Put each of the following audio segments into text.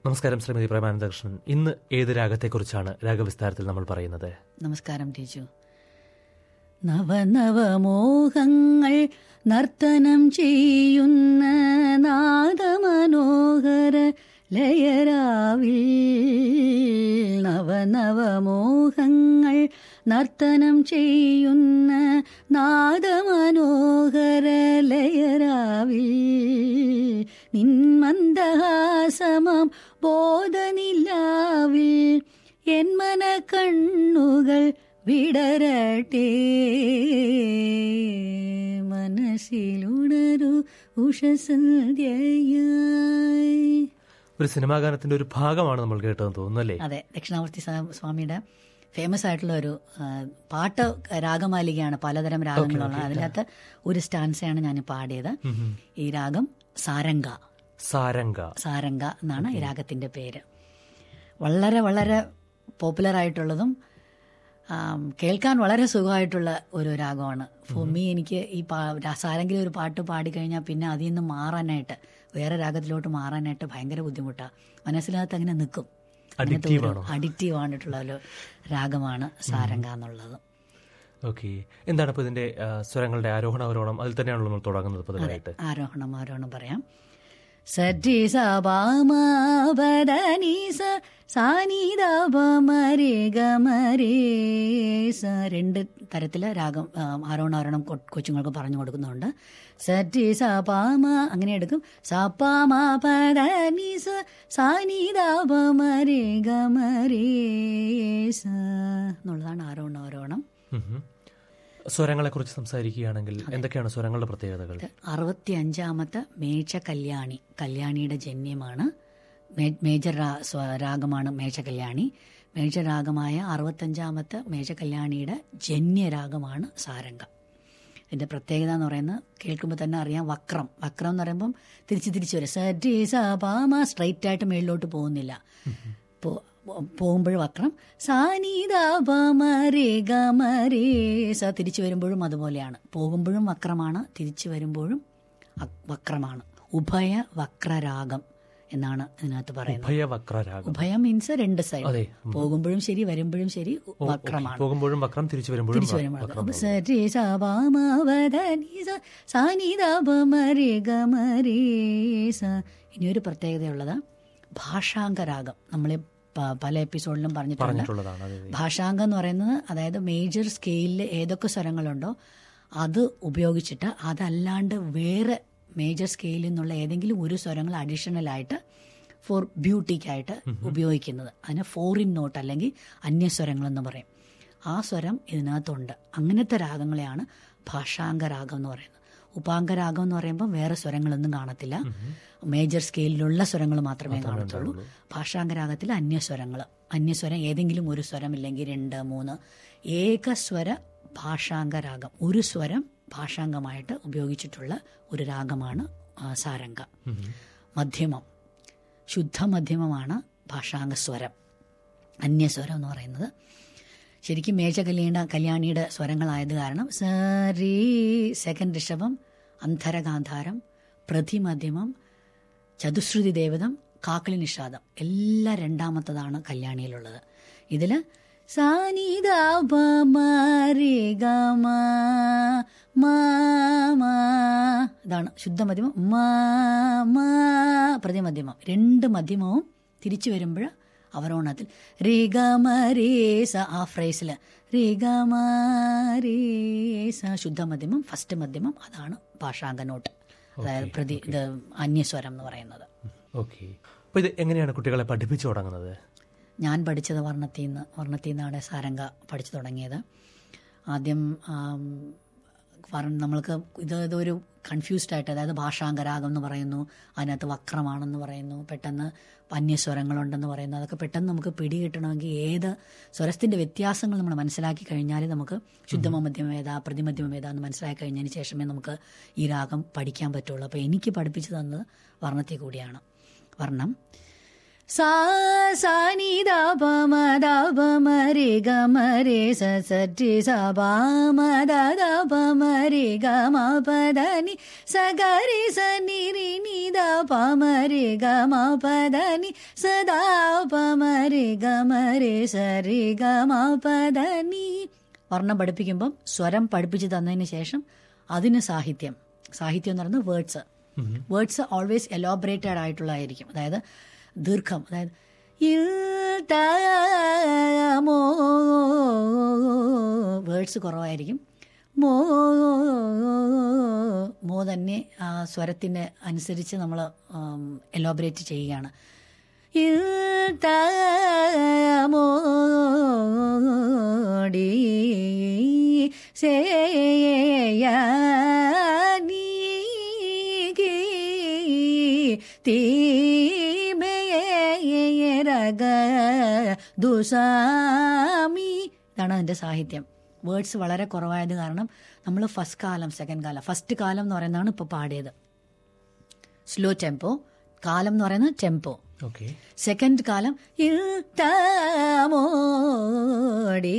നമസ്കാരം ശ്രീമതി പ്രേമാനന്ദകൃഷ്ണൻ. ഇന്ന് ഏത് രാഗത്തെക്കുറിച്ചാണ് രാഗവിസ്താരത്തിൽ നമ്മൾ പറയുന്നത്? നമസ്കാരം ടീച്ചു. നവനവമോഹങ്ങൾ നർത്തനം ചെയ്യുന്ന നാദമനോഹര ലയരാവിൽ, നവനവമോഹങ്ങൾ നർത്തനം ചെയ്യുന്ന നാദമനോഹര ലയരാവിൽ, നിന്മന്ദഹാസമം ബോധനിലാവിൽ എൻ മന കണ്ണുകൾ വിടരട്ടെ, മനസ്സിലുണരു ഉഷസന്ധ്യയായി. ഒരു സിനിമാ ഗാനത്തിന്റെ ഒരു ഭാഗമാണ് നമ്മൾ കേട്ടതെന്ന് തോന്നുന്നു, അല്ലേ? അതെ, ദക്ഷിണാമൂർത്തി സ്വാമിയുടെ ഫേമസ് ആയിട്ടുള്ള ഒരു പാട്ട് രാഗമാലികയാണ്, പലതരം രാഗങ്ങളുള്ള. അതിനകത്ത് ഒരു സ്റ്റാൻസയാണ് ഞാൻ പാടിയത്. ഈ രാഗം സാരംഗ. സാരംഗ എന്നാണ് ഈ രാഗത്തിന്റെ പേര്. വളരെ വളരെ പോപ്പുലർ ആയിട്ടുള്ളതും കേൾക്കാൻ വളരെ സുഖമായിട്ടുള്ള ഒരു രാഗമാണ്. ഫോർ മീ, എനിക്ക് ഈ സാരംഗിലെ ഒരു പാട്ട് പാടിക്കഴിഞ്ഞാൽ പിന്നെ അതിൽ നിന്ന് മാറാനായിട്ട്, വേറെ രാഗത്തിലോട്ട് മാറാനായിട്ട് ഭയങ്കര ബുദ്ധിമുട്ടാണ്. മനസ്സിനകത്ത് അങ്ങനെ നിൽക്കും. അഡിക്റ്റീവ് ആയിട്ടുള്ള ഒരു രാഗമാണ് സാരംഗ എന്നുള്ളത്. ഓക്കെ, എന്താണ് ഇപ്പൊ ഇതിന്റെ സ്വരങ്ങളുടെ ആരോഹണം അവരോഹണം അതിൽ തന്നെയാണല്ലോ നമ്മൾ തുടങ്ങുന്നത് പതിവായിട്ട്? ആരോഹണം പറയാം. സരി സ സാനിദപമരേ ഗമരേ സ. രണ്ട് തരത്തില് രാഗം ആരോഹണം കൊച്ചുങ്ങൾക്ക് പറഞ്ഞു കൊടുക്കുന്നുണ്ട്. സരി സ പാമ അങ്ങനെ എടുക്കും. സ പാമ പദനി സ സാനിദപമരേ ഗമരേ സ എന്നുള്ളതാണ് ആരോഹണം. സ്വരങ്ങളെ കുറിച്ച് സംസാരിക്കുകയാണെങ്കിൽ എന്തൊക്കെയാണ് സ്വരങ്ങളുടെ പ്രത്യേകതകൾ? 65ാമത്തെ മേച്ച കല്യാണിയുടെ ജന്യമാണ്. മേജർ രാഗമാണ് മേച്ച കല്യാണി. മേജർ രാഗമായ 65ാമത്തെ മേച്ച കല്യാണിയുടെ ജന്യരാഗമാണ് സാരംഗ. ഇതിന്റെ പ്രത്യേകത എന്ന് പറയുന്നത് കേൾക്കുമ്പോൾ തന്നെ അറിയാം, വക്രം എന്ന് പറയുമ്പം തിരിച്ച് വരും. സരി സ പാമ സ്ട്രൈറ്റ് ആയിട്ട് മേളിലോട്ട് പോകുന്നില്ല, പോകുമ്പോഴും വക്രം. സാനിദപമരേ ഗമരേ സ. തിരിച്ചു വരുമ്പോഴും അതുപോലെയാണ്, പോകുമ്പോഴും വക്രമാണ്, തിരിച്ചു വരുമ്പോഴും വക്രമാണ്. ഉഭയ വക്രരാഗം എന്നാണ് ഇതിനകത്ത് പറയുന്നത്. ഉഭയം മീൻസ് രണ്ട് സൈഡ്, പോകുമ്പോഴും ശരി വരുമ്പോഴും ശരി വക്രമാണ്. പോകുമ്പോഴും വക്രം, തിരിച്ചു വരുമ്പോഴും. സരി സ പാമ പദനി സ സാനിദപമരേ ഗമരേ സ. ഇനിയൊരു പ്രത്യേകതയുള്ളത് ഭാഷാംഗരാഗം. നമ്മളെ പല എപ്പിസോഡിലും പറഞ്ഞിട്ടുള്ളതാണ്. ഭാഷാംഗം എന്ന് പറയുന്നത്, അതായത് മേജർ സ്കെയിലിൽ ഏതൊക്കെ സ്വരങ്ങളുണ്ടോ അത് ഉപയോഗിച്ചിട്ട് അതല്ലാണ്ട് വേറെ മേജർ സ്കെയിലിൽ നിന്നുള്ള ഏതെങ്കിലും ഒരു സ്വരങ്ങൾ അഡീഷണൽ ആയിട്ട് ഫോർ ബ്യൂട്ടിക്കായിട്ട് ഉപയോഗിക്കുന്നത്. അതിന് ഫോറിൻ നോട്ട് അല്ലെങ്കിൽ അന്യസ്വരങ്ങൾ എന്ന് പറയും. ആ സ്വരം ഇതിനകത്തുണ്ട്. അങ്ങനത്തെ രാഗങ്ങളെയാണ് ഭാഷാംഗരാഗം എന്ന് പറയുന്നത്. ഉപാംഗരാഗം എന്ന് പറയുമ്പോൾ വേറെ സ്വരങ്ങളൊന്നും കാണത്തില്ല, മേജർ സ്കെയിലിലുള്ള സ്വരങ്ങൾ മാത്രമേ കാണത്തുള്ളൂ. ഭാഷാംഗരാഗത്തിൽ അന്യസ്വരം ഏതെങ്കിലും ഒരു സ്വരം ഇല്ലെങ്കിൽ 2, 3 ഏകസ്വര ഭാഷാംഗരാഗം, ഒരു സ്വരം ഭാഷാംഗമായിട്ട് ഉപയോഗിച്ചിട്ടുള്ള ഒരു രാഗമാണ് സാരംഗ. മധ്യമം, ശുദ്ധ മധ്യമമാണ് ഭാഷാംഗസ്വരം. അന്യസ്വരം എന്ന് പറയുന്നത് ശരിക്കും മേജ കല്യാണിയുടെ സ്വരങ്ങളായത് കാരണം സരി സെക്കൻഡ് ഋഷഭം, അന്ധരഗാന്ധാരം, പ്രതിമധ്യമം, ചതുശ്രുതി ദേവതം, കാക്കളി നിഷാദം എല്ലാം രണ്ടാമത്തതാണ് കല്യാണിയിലുള്ളത്. ഇതില് സാനിദപമരേ ഗമ ഇതാണ് ശുദ്ധമധ്യമം. പ്രതിമധ്യമം, 2 മധ്യമവും തിരിച്ചു വരുമ്പോൾ അവരോണത്തിൽ രേ ഗമരേ സ. ആ ഫ്രേസില് രേ ഗമരേ സ ശുദ്ധമധ്യമം, ഫസ്റ്റ് മധ്യമം, അതാണ് ഭാഷാംഗ നോട്ട്, അതായത് ഇത് അന്യസ്വരം എന്ന് പറയുന്നത്. ഓക്കെ, അപ്പോൾ ഇത് എങ്ങനെയാണ് കുട്ടികളെ പഠിപ്പിച്ചു തുടങ്ങുന്നത്? ഞാൻ പഠിച്ചത് വർണ്ണത്തിൽ നിന്നാണ് സാരംഗ പഠിച്ചു തുടങ്ങിയത്. ആദ്യം നമ്മൾക്ക് ഇതൊരു കൺഫ്യൂസ്ഡ് ആയിട്ട്, അതായത് ഭാഷാംഗരാഗം എന്ന് പറയുന്നു, അതിനകത്ത് വക്രമാണെന്ന് പറയുന്നു, പെട്ടെന്ന് അന്യസ്വരങ്ങളുണ്ടെന്ന് പറയുന്നു. അതൊക്കെ പെട്ടെന്ന് നമുക്ക് പിടികിട്ടണമെങ്കിൽ ഏത് സ്വരത്തിൻ്റെ വ്യത്യാസങ്ങൾ നമ്മൾ മനസ്സിലാക്കി കഴിഞ്ഞാൽ നമുക്ക് ശുദ്ധമധ്യമേത പ്രതിമധ്യമേത എന്ന് മനസ്സിലാക്കി കഴിഞ്ഞതിന് ശേഷമേ നമുക്ക് ഈ രാഗം പഠിക്കാൻ പറ്റുള്ളൂ. അപ്പോൾ എനിക്ക് പഠിപ്പിച്ചു തന്നത് വർണ്ണത്തിൽ കൂടിയാണ്. വർണ്ണം സാ സാ നി ദ പ മ ദ പ മ രി ഗ മ രി സ സ ടി സ പ മ ദ ദ പ മ രി ഗ മ പ ദ നി സ ഗ രി സ നി രി നി ദ പ മ രി ഗ മ പ ദ നി സ ദ പ മ രി ഗ മ രി സ രി ഗ മ പ ദ നി. വർണ്ണം പഠിപ്പിക്കുമ്പം സ്വരം പഠിപ്പിച്ച് തന്നതിന് ശേഷം അതിന് സാഹിത്യം എന്ന് പറയുന്നത് വേർഡ്സ് ഓൾവേസ് എലോബറേറ്റഡ് ആയിട്ടുള്ളതായിരിക്കും. അതായത് ദീർഘം, അതായത് വേർഡ്സ് കുറവായിരിക്കും. മോ തന്നെ ആ സ്വരത്തിന് അനുസരിച്ച് നമ്മൾ എലോബറേറ്റ് ചെയ്യുകയാണ്. മോടി സേയാനി തീമേരഗ ദുസാമി. ഇതാണ് അതിൻ്റെ സാഹിത്യം. വേർഡ്സ് വളരെ കുറവായത് കാരണം നമ്മൾ ഫസ്റ്റ് കാലം സെക്കൻഡ് കാലം, ഫസ്റ്റ് കാലം എന്ന് പറയുന്നതാണ് ഇപ്പോൾ പാടിയത്. സ്ലോ ടെമ്പോ, കാലം എന്ന് പറയുന്നത് ടെമ്പോ. സെക്കൻഡ് കാലം മോടി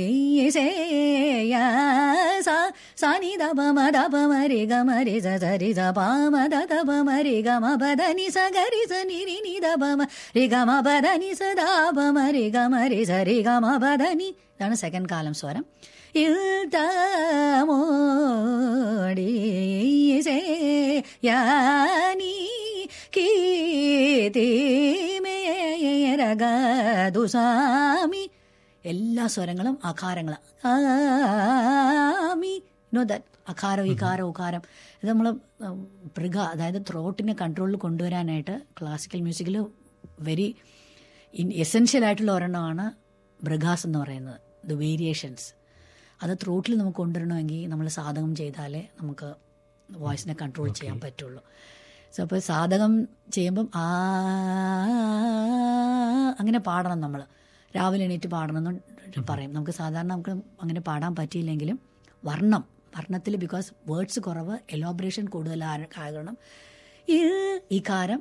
സാനി ദ പ മ ദ പ മ രി ഗ മ രി സ സ രി സ പ മ ദ ത പ മ രി ഗ മ പ ദ നി സ ഗ രി സ നി രി നി ദ പ മ രി ഗ മ പ ദ നി സ ദ പ മ രി ഗ മ രി സ രി ഗ മ പ ദ നി. ഇതാണ് സെക്കൻഡ് കാലം സ്വരം. മോടി സേ യാനി കീതീമേരഗദുസാമി. എല്ലാ സ്വരങ്ങളും അകാരങ്ങൾ. ആമി, നോ ദാറ്റ് അകാരം ഇകാരം ഉകാരം. ഇത് നമ്മൾ മൃഗ, അതായത് ത്രോട്ടിനെ കൺട്രോളിൽ കൊണ്ടുവരാനായിട്ട് ക്ലാസിക്കൽ മ്യൂസിക്കിൽ വെരി എസെൻഷ്യൽ ആയിട്ടുള്ള ഒരെണ്ണമാണ് മൃഗാസ് എന്ന് പറയുന്നത്. ദ വേരിയേഷൻസ് അത് ത്രോട്ടിൽ നമുക്ക് കൊണ്ടുവരണമെങ്കിൽ നമ്മൾ സാധകം ചെയ്താലേ നമുക്ക് വോയിസിനെ കൺട്രോൾ ചെയ്യാൻ പറ്റുള്ളൂ. സോ അപ്പോൾ സാധകം ചെയ്യുമ്പം അങ്ങനെ പാടണം. നമ്മൾ രാവിലെ എണീറ്റ് പാടണം എന്ന് പറയും. നമുക്ക് സാധാരണ നമുക്ക് അങ്ങനെ പാടാൻ പറ്റിയില്ലെങ്കിലും വർണ്ണത്തിൽ ബിക്കോസ് വേർഡ്സ് കുറവ്, എലോബറേഷൻ കൂടുതൽ കാരണം ഇകാരം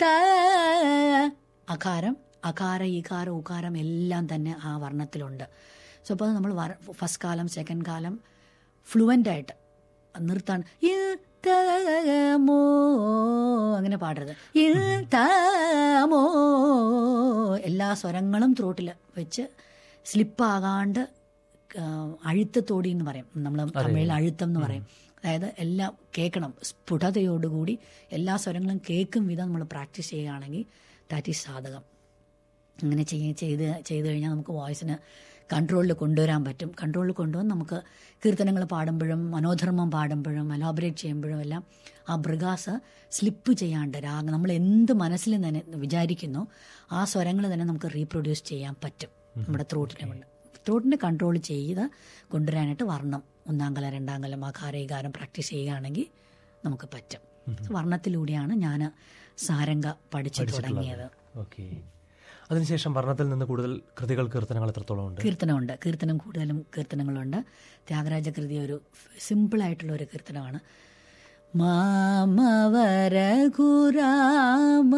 അകാരം അകാര ഈകാരം ഉകാരം എല്ലാം തന്നെ ആ വർണ്ണത്തിലുണ്ട്. സോ അപ്പോൾ നമ്മൾ ഫസ്റ്റ് കാലം സെക്കൻഡ് കാലം ഫ്ലുവൻ്റായിട്ട് നിർത്താൻ മോ അങ്ങനെ പാടരുത്. മോ എല്ലാ സ്വരങ്ങളും ത്രോട്ടിൽ വെച്ച് സ്ലിപ്പാകാണ്ട് അഴുത്തത്തോടി എന്ന് പറയും. നമ്മൾ തമിഴിൽ അഴുത്തം എന്ന് പറയും. അതായത് എല്ലാം കേൾക്കണം, സ്ഫുടതയോടുകൂടി എല്ലാ സ്വരങ്ങളും കേൾക്കും വിധം നമ്മൾ പ്രാക്ടീസ് ചെയ്യുകയാണെങ്കിൽ ദാറ്റ് ഈസ് സാധകം. അങ്ങനെ ചെയ്ത് കഴിഞ്ഞാൽ നമുക്ക് വോയിസിന് കൺട്രോളിൽ കൊണ്ടുവരാൻ പറ്റും. കൺട്രോളിൽ കൊണ്ടുവന്ന് നമുക്ക് കീർത്തനങ്ങൾ പാടുമ്പോഴും മനോധർമ്മം പാടുമ്പോഴും എലോബറേറ്റ് ചെയ്യുമ്പോഴും എല്ലാം ആ മൃഗാസ് സ്ലിപ്പ് ചെയ്യാണ്ട് രാഗം നമ്മൾ എന്ത് മനസ്സിൽ തന്നെ വിചാരിക്കുന്നു ആ സ്വരങ്ങൾ തന്നെ നമുക്ക് റീപ്രൊഡ്യൂസ് ചെയ്യാൻ പറ്റും നമ്മുടെ ത്രോട്ടിനെ കൊണ്ട്. ത്രോട്ടിനെ കൺട്രോൾ ചെയ്ത് കൊണ്ടുവരാനായിട്ട് വർണ്ണം, ഒന്നാം കലം രണ്ടാം കലം ആകാര ഈകാരം പ്രാക്ടീസ് ചെയ്യുകയാണെങ്കിൽ നമുക്ക് പറ്റും. വർണ്ണത്തിലൂടെയാണ് ഞാൻ സാരംഗ പഠിച്ചു തുടങ്ങിയത്. അതിനുശേഷം വർണ്ണത്തിൽ നിന്ന് കൂടുതൽ കൃതികൾ, കീർത്തനങ്ങൾ എത്രത്തോളം ഉണ്ട്? കീർത്തനം കൂടുതലും കീർത്തനങ്ങളുണ്ട്. ത്യാഗരാജ കൃതി ഒരു സിമ്പിളായിട്ടുള്ള ഒരു കീർത്തനമാണ്. മാമവരഘുരാമ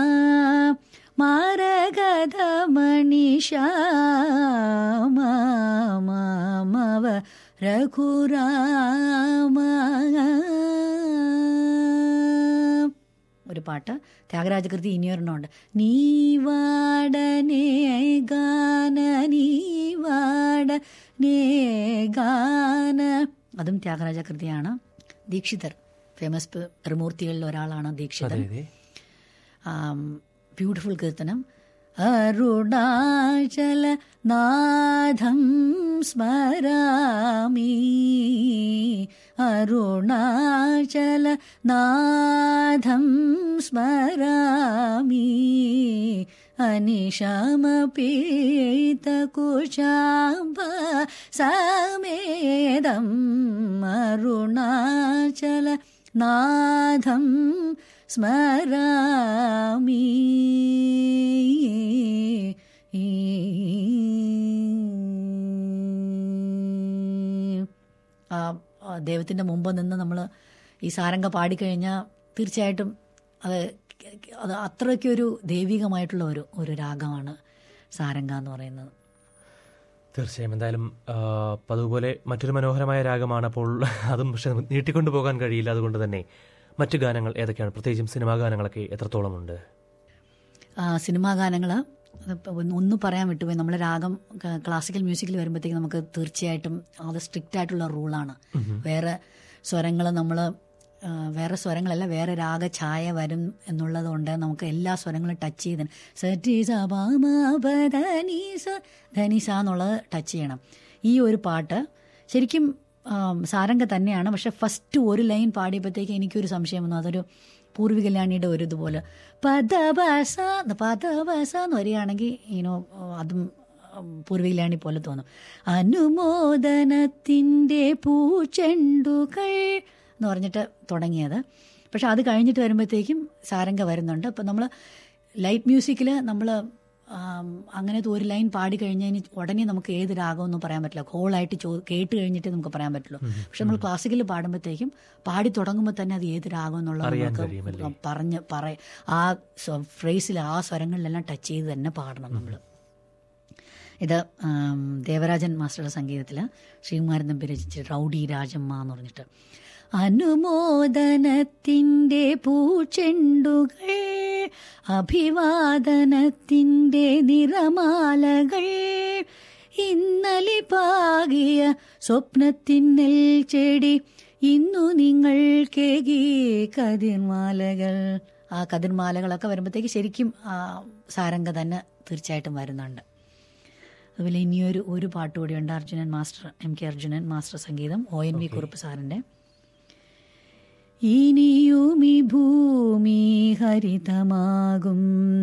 മാരഗധ മണിഷാമ മാമവരഘുരാമ. ഒരു പാട്ട് ത്യാഗരാജകൃതി ഇനിയൊരെണ്ണമുണ്ട്. നീവാടനേ ഗാന നീവാടനേ ഗാന, അതും ത്യാഗരാജകൃതിയാണ്. ദീക്ഷിതർ, ഫേമസ് ത്രിമൂർത്തികളിൽ ഒരാളാണ് ദീക്ഷിതർ. ബ്യൂട്ടിഫുൾ കീർത്തനം. അരുണാചല നാഥം സ്മരാമി അരുണാചല നാഥം സ്മരാമി അനിശമപീതകുശാംബ സമേതം അരുണാചല നാഥം സ്മരാമി. ദൈവത്തിൻ്റെ മുമ്പ് നിന്ന് നമ്മൾ ഈ സാരംഗ പാടിക്കഴിഞ്ഞാൽ തീർച്ചയായിട്ടും അത് അത് അത്രയ്ക്കൊരു ദൈവികമായിട്ടുള്ള ഒരു രാഗമാണ് സാരംഗ എന്ന് പറയുന്നത്. തീർച്ചയായും. എന്തായാലും അതുപോലെ മറ്റൊരു മനോഹരമായ രാഗമാണ്. അപ്പോൾ അതും പക്ഷെ നീട്ടിക്കൊണ്ടു പോകാൻ കഴിയില്ല. അതുകൊണ്ട് തന്നെ മറ്റു ഗാനങ്ങൾ ഏതൊക്കെയാണ്? പ്രത്യേകിച്ചും സിനിമാ ഗാനങ്ങളൊക്കെ എത്രത്തോളം ഉണ്ട്? സിനിമാ ഗാനങ്ങൾ ഒന്ന് പറയാൻ വിട്ടുപോയി. നമ്മൾ രാഗം ക്ലാസിക്കൽ മ്യൂസിക്കിൽ വരുമ്പോഴത്തേക്ക് നമുക്ക് തീർച്ചയായിട്ടും അത് സ്ട്രിക്റ്റ് ആയിട്ടുള്ള റൂളാണ്. വേറെ സ്വരങ്ങൾ വേറെ സ്വരങ്ങളല്ല, വേറെ രാഗഛായ വരും എന്നുള്ളത് കൊണ്ട് നമുക്ക് എല്ലാ സ്വരങ്ങളും ടച്ച് ചെയ്ത് ധനിസ എന്നുള്ളത് ടച്ച് ചെയ്യണം. ഈ ഒരു പാട്ട് ശരിക്കും സാരംഗ തന്നെയാണ്. പക്ഷെ ഫസ്റ്റ് ഒരു ലൈൻ പാടിയപ്പോഴത്തേക്ക് എനിക്കൊരു സംശയം വന്നു. അതൊരു പൂർവി കല്യാണിയുടെ ഒരു ഇതുപോലെ പദബസ എന്ന് വരികയാണെങ്കിൽ അതും പൂർവി കല്യാണി പോലെ തോന്നും. അനുമോദനത്തിൻ്റെ പൂച്ചെണ്ടുകൾ എന്ന് പറഞ്ഞിട്ട് തുടങ്ങിയത്. പക്ഷെ അത് കഴിഞ്ഞിട്ട് വരുമ്പോഴത്തേക്കും സാരംഗ വരുന്നുണ്ട്. അപ്പം നമ്മൾ ലൈറ്റ് മ്യൂസിക്കിൽ നമ്മൾ അങ്ങനത്തെ ഒരു ലൈൻ പാടി കഴിഞ്ഞാൽ ഉടനെ നമുക്ക് ഏത് രാഗമൊന്നും പറയാൻ പറ്റില്ല. ഹോളായിട്ട് കേട്ട് കഴിഞ്ഞിട്ടേ നമുക്ക് പറയാൻ പറ്റുള്ളൂ. പക്ഷെ നമ്മൾ ക്ലാസിക്കൽ പാടുമ്പോഴത്തേക്കും പാടി തുടങ്ങുമ്പോൾ തന്നെ അത് ഏത് രാഗം എന്നുള്ളത് നമുക്ക് ആ ഫ്രേസിൽ ആ സ്വരങ്ങളിലെല്ലാം ടച്ച് ചെയ്ത് തന്നെ പാടണം നമ്മൾ. ഇത് ദേവരാജൻ മാസ്റ്ററുടെ സംഗീതത്തിൽ ശ്രീകുമാരൻ തമ്പി രചിച്ച് റൗഡി രാജമ്മ എന്ന് പറഞ്ഞിട്ട്. അനുമോദനത്തിൻ്റെ പൂച്ചെണ്ടുകൾ അഭിവാദനത്തിൻ്റെ നിറമാലകൾ ഇന്നലെ പാകിയ സ്വപ്നത്തിന്നൽ ചെടി ഇന്നു നിങ്ങൾ കേകി കതിർമാലകൾ. ആ കതിർമാലകളൊക്കെ വരുമ്പോഴത്തേക്ക് ശരിക്കും സാരംഗ തന്നെ തീർച്ചയായിട്ടും വരുന്നുണ്ട്. അതുപോലെ ഇനിയൊരു പാട്ട് കൂടിയുണ്ട്. Arjunan master, MK Arjunan master സംഗീതം, ONV കുറുപ്പ് സാറിൻ്റെ. ഇനിയുമി ഭൂമി ഹരിതമാകും,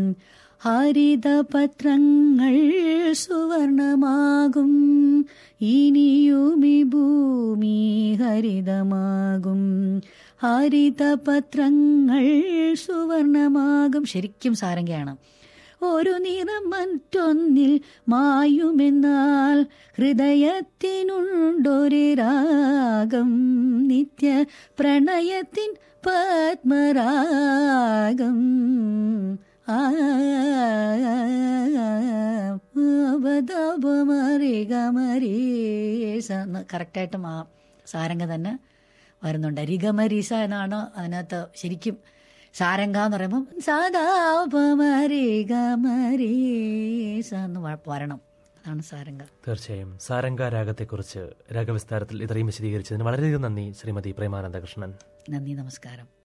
ഹരിതപത്രങ്ങൾ സുവർണമാകും. ഇനിയുമി ഭൂമി ഹരിതമാകും, ഹരിതപത്രങ്ങൾ സുവർണമാകും. ശരിക്കും സാരംഗയാണ്. ഒരു നിറം മറ്റൊന്നിൽ മായുമെന്നാൽ ഹൃദയത്തിനുണ്ടൊരു രാഗം, നിത്യ പ്രണയത്തിൻ പത്മരാഗം. കറക്റ്റായിട്ടും ആ സാരംഗ തന്നെ വരുന്നുണ്ട്. രിഗമരീസ എന്നാണ് അതിനകത്ത് ശരിക്കും സാരംഗ എന്ന് പറയുമ്പം സാധാപമരിഗമരീസ എന്ന് വരണം. അതാണ് സാരംഗ. തീർച്ചയായും. സാരംഗ രാഗത്തെക്കുറിച്ച് രാഗവിസ്താരത്തിൽ ഇത്രയും വിശദീകരിച്ചതിന് വളരെയധികം നന്ദി ശ്രീമതി പ്രേമാനന്ദ കൃഷ്ണൻ. നന്ദി, നമസ്കാരം.